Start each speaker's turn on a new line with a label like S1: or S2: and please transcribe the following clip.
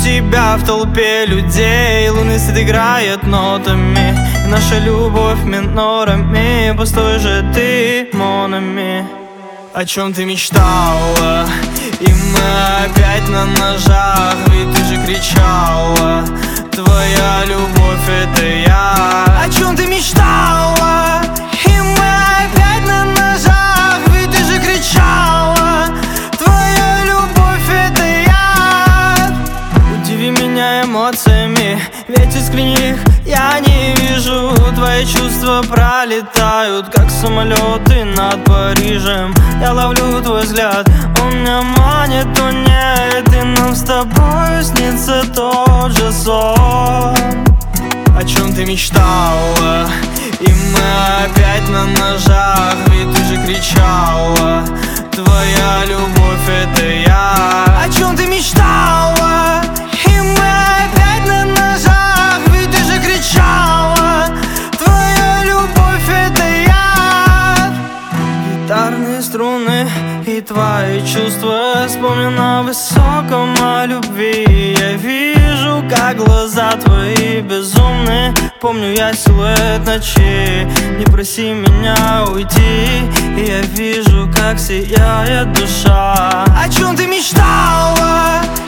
S1: тебя в толпе людей. Лунный свет играет нотами, и наша любовь минорами. Пустой же ты монами. О чем ты мечтала? И мы опять на ножах, ведь ты же кричала: твоя любовь — это я. О чем ты мечтала? И мы опять на ножах, ведь ты же кричала: твоя любовь — это я. Удиви меня эмоциями, ведь искренних я не вижу. Твои чувства пролетают, как самолеты над Парижем. Я ловлю твой взгляд, он меня манит, то нет. И нам с тобой снится тот же сон. О чем ты мечтала? И мы опять на ножах, ведь ты же кричала: твоя любовь — это я. О чем ты мечтала? И мы опять на ножах, ведь ты же кричала: твоя любовь — это я. Гитарные струны и твои чувства. Вспомню на высоком о любви. Я вижу, как глаза твои безумны. Помню я силуэт ночи. Не проси меня уйти. И я вижу, как сияет душа. О чем ты мечтала?